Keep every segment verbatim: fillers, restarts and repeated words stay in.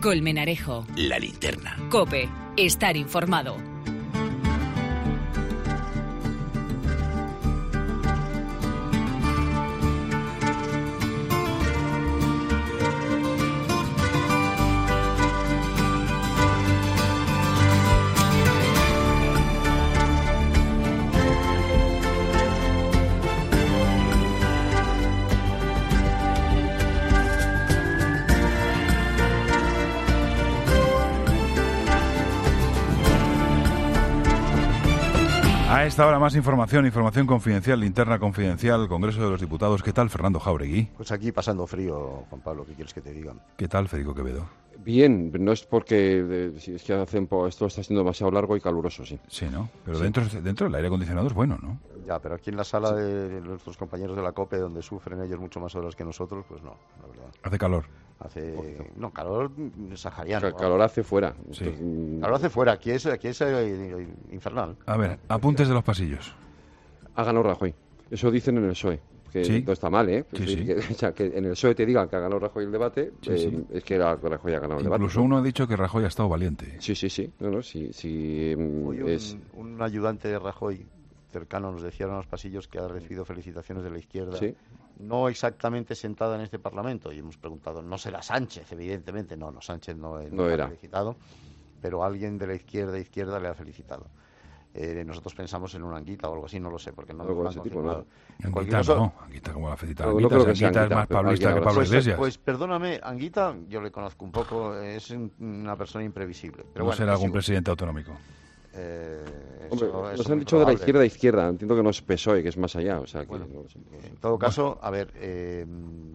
Colmenarejo. La Linterna. COPE. Estar informado. A esta hora más información, información confidencial, linterna confidencial, Congreso de los Diputados. ¿Qué tal, Fernando Jáuregui? Pues aquí pasando frío, Juan Pablo, ¿qué quieres que te diga? ¿Qué tal, Federico Quevedo? Bien, no es porque eh, si es que hacen po- esto está siendo demasiado largo y caluroso, sí. Sí, ¿no? Pero Sí. dentro dentro el aire acondicionado es bueno, ¿no? Ya, pero aquí en la sala de nuestros compañeros de la COPE, donde sufren ellos mucho más horas que nosotros, pues no, la verdad. Hace calor. Hace... No, calor mm, sahariano. Ca- calor hace fuera. Sí. Entonces, mm, Calor hace fuera, aquí es, aquí es eh, infernal. A ver, apuntes de los pasillos. Ha ganado Rajoy. Eso dicen en el P S O E. Que Sí. no está mal, ¿eh? Sí, Es sí. decir, que, o sea, que en el P S O E te digan que ha ganado Rajoy el debate, Sí, eh, sí. es que era- Rajoy ha ganado el debate. Incluso uno ha dicho que Rajoy ha estado valiente. Sí, sí, sí. No, no, sí, sí, mm, Hoy un, es... un ayudante de Rajoy cercano nos decía en los pasillos que ha recibido felicitaciones de la izquierda. Sí. No exactamente sentada en este Parlamento. Y hemos preguntado, no será Sánchez, evidentemente. No, no, Sánchez no, no No le era. ha felicitado, pero alguien de la izquierda izquierda le ha felicitado. Eh, nosotros pensamos en una Anguita o algo así, no lo sé, porque no Algo lo de han ese tipo, confirmado. En Anguita cualquier caso, no, Anguita como la felicita. No, no Anguita, creo que sea Anguita es Anguita, más pero pablista alguien que Pablo pues, Iglesias. pues perdóname, Anguita, yo le conozco un poco, es un- una persona imprevisible. Pero no bueno, será algún sigo. presidente autonómico. Eh, Hombre, eso- eso nos es han muy dicho de la probable. izquierda a izquierda. Entiendo que no es P S O E, que es más allá. O sea, que Bueno, no lo sé. En todo caso, a ver, eh,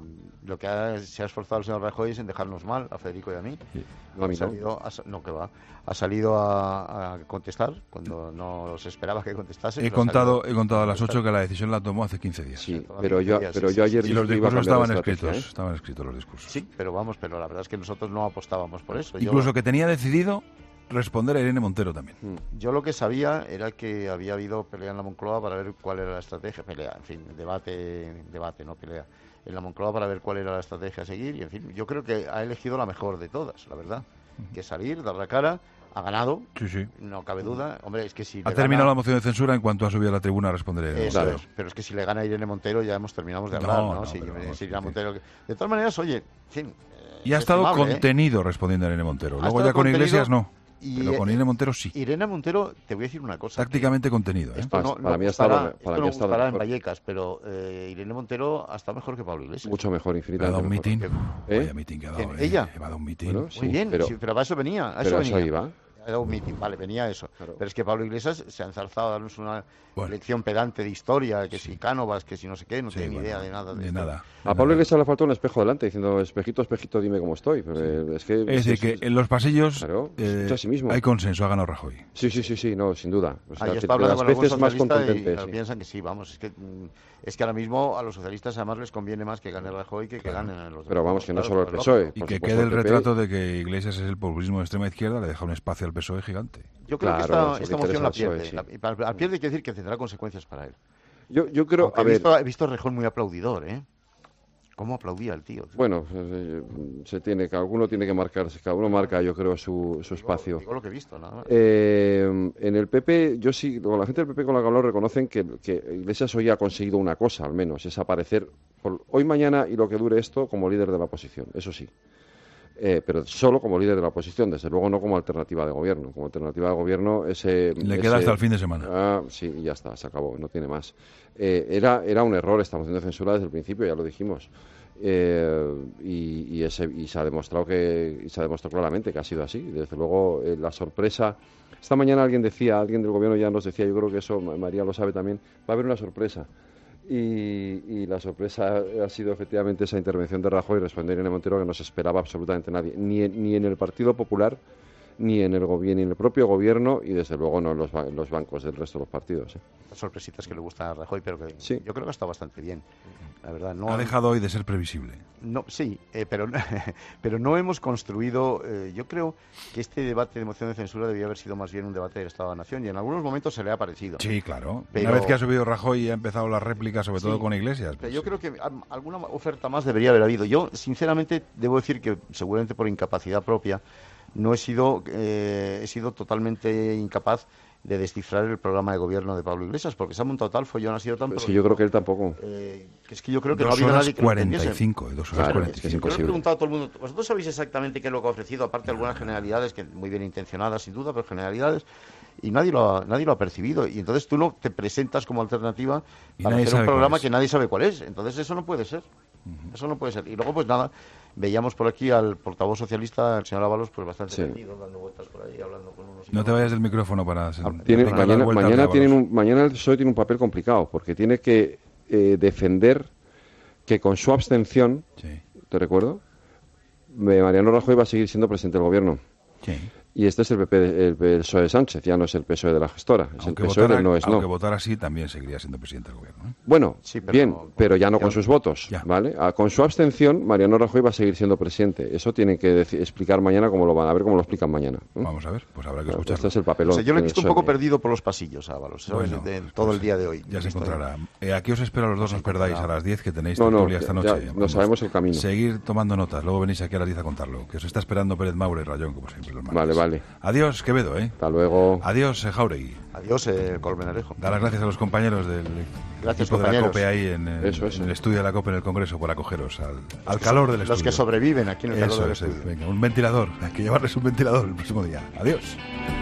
lo que ha- se ha esforzado el señor Rajoy es en dejarnos mal, a Federico y a mí. No, a mí ha no. salido, ha sa- no, que va. Ha salido a, a contestar cuando no se esperaba que contestase. He pero ha contado, salido he contado a las contestar. ocho que la decisión la tomó hace quince días. Sí, Todavía pero yo, días, pero sí, yo sí, ayer Y dije los que iba a discursos cambiar de estaban estrategia, escritos, ¿eh? estaban escritos los discursos. Sí, pero vamos, pero la verdad es que nosotros no apostábamos por eso. Yo- Incluso que tenía decidido responder a Irene Montero también. Mm. Yo lo que sabía era que había habido pelea en la Moncloa para ver cuál era la estrategia, pelea, en fin, debate, debate, no pelea, en la Moncloa para ver cuál era la estrategia a seguir y en fin, yo creo que ha elegido la mejor de todas, la verdad, que salir, dar la cara, ha ganado, Sí, sí. no cabe duda, hombre, es que si Ha le terminado la gana, moción de censura en cuanto ha subido a la tribuna a responder a Irene eso Montero. es, pero es que si le gana Irene Montero ya hemos terminado de hablar, No, ¿no? no, si, pero si vamos, Irene sí. Montero, de todas maneras, oye, en fin, eh, Y ha es estado estimable, ¿eh? contenido respondiendo a Irene Montero. Ha Luego estado ya con contenido Iglesias no. y, Pero con eh, Irene Montero sí. Irene Montero, te voy a decir una cosa. Tácticamente contenido, ¿eh? Esto Ah, no, para no mí ha gustará, estado- para esto mí no ha estado gustará en mejor. Vallecas, pero eh, Irene Montero ha estado mejor que Pablo Iglesias. Mucho mejor, Le ha infinitamente dado un mejor. mitin. ¿Eh? Vaya mitin que ha dado. ¿Quién? eh. ¿Ella? Le ha dado un mitin. Bueno, Muy sí, bien, pero- sí, pero para eso venía. A eso Pero eso venía. iba. Ha dado un mitin, vale, venía eso. Claro. Pero es que Pablo Iglesias se ha enzarzado a darnos una Bueno. lección pedante de historia, que si Cánovas, que si no sé qué, no Sí, tiene ni bueno, idea de nada. De, de esto. nada. A Pablo Iglesias le faltó un espejo delante diciendo, espejito, espejito, dime cómo estoy. Pero, eh, Es, que, Es decir, que en los pasillos Claro, eh, escucha a sí mismo. hay consenso, ha ganado Rajoy. Sí, sí, sí, sí, no, sin duda. O sea, Ah, yo que estaba de hablando las con algún veces más socialista y contundente. claro, sí. piensan que sí, vamos, es que, mm, es que ahora mismo a los socialistas además les conviene más que gane Rajoy que que ganen los demás. Pero vamos, que no Claro, solo el claro, P S O E. lógico. Y por que supuesto, quede el P P. retrato de que Iglesias es el populismo de extrema izquierda, le deja un espacio al P S O E gigante. Yo creo Claro, que eso esta, le esta moción interesa la al P S O E, pierde. sí. La, y para- la pierde quiere decir que tendrá consecuencias para él. Yo, yo creo, Aunque a he, ver, visto, he visto a Rejón muy aplaudidor, ¿eh? ¿Cómo aplaudía el tío? bueno, eh, se tiene, cada uno tiene que marcarse, cada uno marca, yo creo, su, su espacio. Digo lo que he visto, nada más. Eh, en el P P, yo sí, con la gente del P P con la que hablo reconocen que, que Iglesias hoy ha conseguido una cosa, al menos, es aparecer por hoy, mañana y lo que dure esto como líder de la oposición, eso sí. Eh, pero solo como líder de la oposición, desde luego no como alternativa de gobierno. Como alternativa de gobierno, ese... Le ese- queda hasta el fin de semana. Ah, sí, y ya está, se acabó, no tiene más. Eh, era, era un error esta moción de censura desde el principio, ya lo dijimos. Eh, y, y, ese, y se ha demostrado que y se ha demostrado claramente que ha sido así. Desde luego, eh, la sorpresa... Esta mañana alguien decía, alguien del gobierno ya nos decía, yo creo que eso María lo sabe también, va a haber una sorpresa. Y, y la sorpresa ha sido efectivamente esa intervención de Rajoy respondiendo a Irene Montero que no se esperaba absolutamente nadie, ni en, ni en el Partido Popular, ni en el gobierno, ni en el propio gobierno y desde luego no en los, ba- en los bancos del resto de los partidos. ¿eh? Sorpresitas que le gustan a Rajoy, pero que Sí. yo creo que está bastante bien. La verdad, no ha dejado hoy de ser previsible. No, sí, eh, pero, pero no hemos construido... Eh, yo creo que este debate de moción de censura debía haber sido más bien un debate del Estado de la Nación, y en algunos momentos se le ha parecido. Sí, claro. Pero, una vez que ha subido Rajoy y ha empezado las réplicas, sobre sí, todo con Iglesias. Pero pues, yo creo que alguna oferta más debería haber habido. Yo, sinceramente, debo decir que, seguramente por incapacidad propia, no he sido, eh, he sido totalmente incapaz de descifrar el programa de gobierno de Pablo Iglesias, porque se ha montado tal follón, ha sido tan... Pues sí, yo creo que él tampoco. Eh, que es que yo creo que dos no ha habido horas nadie que lo cuarenta y entendiese. cinco, dos horas Claro, cuarenta y es que es cinco. Yo le he imposible. preguntado a todo el mundo, ¿vosotros sabéis exactamente qué es lo que ha ofrecido? Aparte de algunas generalidades, que muy bien intencionadas, sin duda, pero generalidades, y nadie lo ha, nadie lo ha percibido. Y entonces tú no te presentas como alternativa Y para nadie hacer un sabe cuál programa es. que nadie sabe cuál es. Entonces eso no puede ser. Eso no puede ser. Y luego, pues nada, veíamos por aquí al portavoz socialista, el señor Ábalos, pues bastante Sí. perdido, dando vueltas por ahí, hablando con unos... y No te con vayas del micrófono para... Tiene, para dar mañana vueltas mañana, de tienen Ábalos. un, mañana el P S O E tiene un papel complicado, porque tiene que eh, defender que con su abstención, Sí, te recuerdo, eh, Mariano Rajoy va a seguir siendo presidente del gobierno. sí. Y este es el, P P, el P S O E de Sánchez, ya no es el P S O E de la gestora, es Aunque el P S O E votara, del no es aunque no. votara así, también seguiría siendo presidente del gobierno. ¿eh? Bueno, Sí, pero bien, no- pero ya no yo- con sus votos, Ya. ¿vale? Ah, con su abstención, Mariano Rajoy va a seguir siendo presidente. Eso tienen que deci- explicar mañana cómo lo van a ver, cómo lo explican mañana. ¿eh? Vamos a ver, pues habrá que Claro, escucharlo. este es el O papelón. sea, yo lo he del visto un P S O E. poco perdido por los pasillos, Ábalos, ¿sabes? Bueno, de, pues, todo pues, el día de hoy. Ya se He visto- encontrará. Eh, aquí os espero a los dos, no os perdáis a las diez que tenéis No, no, tertulia esta ya- noche. ya no Vamos, sabemos el camino. Seguir tomando notas, luego venís aquí a las diez a contarlo, que os está esperando Pérez Maure y Rayón, como siempre. Los martes. Vale, vale. Adiós, Quevedo, ¿eh? Hasta luego. Adiós, eh, Jauregui. Adiós, eh, Colmenarejo. Dar las gracias a los compañeros del Gracias, equipo de la compañeros. COPE ahí en, el- Eso, eso. en el estudio de la COPE en el Congreso por acogeros al, al calor del estudio. Los que sobreviven aquí en el calor Eso del es, estudio. venga, un ventilador, hay que llevarles un ventilador el próximo día. Adiós.